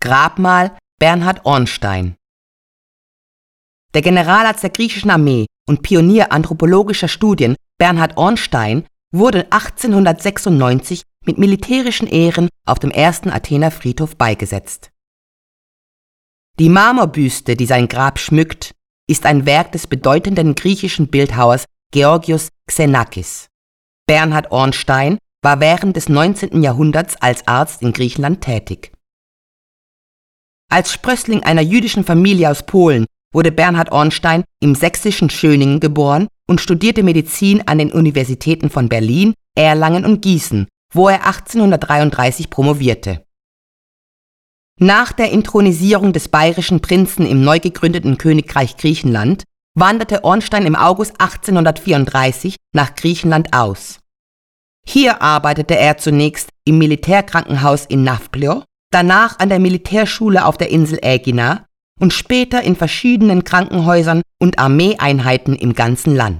Grabmal Bernhard Ornstein. Der Generalarzt der griechischen Armee und Pionier anthropologischer Studien Bernhard Ornstein wurde 1896 mit militärischen Ehren auf dem ersten Athener Friedhof beigesetzt. Die Marmorbüste, die sein Grab schmückt, ist ein Werk des bedeutenden griechischen Bildhauers Georgios Xenakis. Bernhard Ornstein war während des 19. Jahrhunderts als Arzt in Griechenland tätig. Als Sprössling einer jüdischen Familie aus Polen wurde Bernhard Ornstein im sächsischen Schöningen geboren und studierte Medizin an den Universitäten von Berlin, Erlangen und Gießen, wo er 1833 promovierte. Nach der Inthronisierung des bayerischen Prinzen im neu gegründeten Königreich Griechenland wanderte Ornstein im August 1834 nach Griechenland aus. Hier arbeitete er zunächst im Militärkrankenhaus in Nafplio, danach an der Militärschule auf der Insel Aegina und später in verschiedenen Krankenhäusern und Armeeeinheiten im ganzen Land.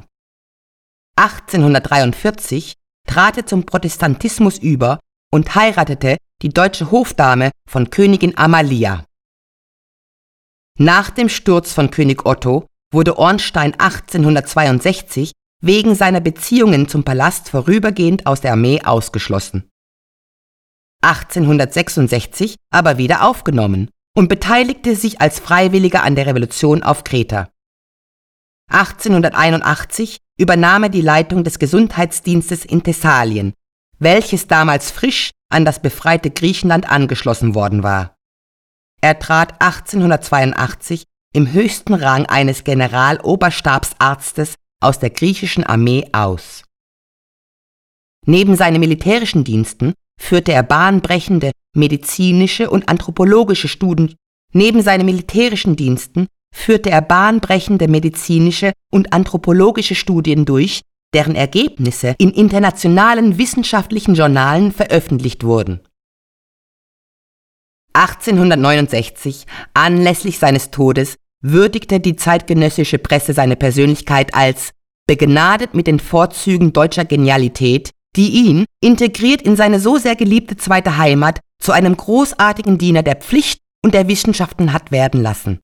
1843 trat er zum Protestantismus über und heiratete die deutsche Hofdame von Königin Amalia. Nach dem Sturz von König Otto wurde Ornstein 1862 wegen seiner Beziehungen zum Palast vorübergehend aus der Armee ausgeschlossen. 1866 aber wieder aufgenommen und beteiligte sich als Freiwilliger an der Revolution auf Kreta. 1881 übernahm er die Leitung des Gesundheitsdienstes in Thessalien, welches damals frisch an das befreite Griechenland angeschlossen worden war. Er trat 1882 im höchsten Rang eines Generaloberstabsarztes aus der griechischen Armee aus. Neben seinen militärischen Diensten führte er bahnbrechende medizinische und anthropologische Studien durch, deren Ergebnisse in internationalen wissenschaftlichen Journalen veröffentlicht wurden. 1869, anlässlich seines Todes, würdigte die zeitgenössische Presse seine Persönlichkeit als begnadet mit den Vorzügen deutscher Genialität, die ihn, integriert in seine so sehr geliebte zweite Heimat, zu einem großartigen Diener der Pflicht und der Wissenschaften hat werden lassen.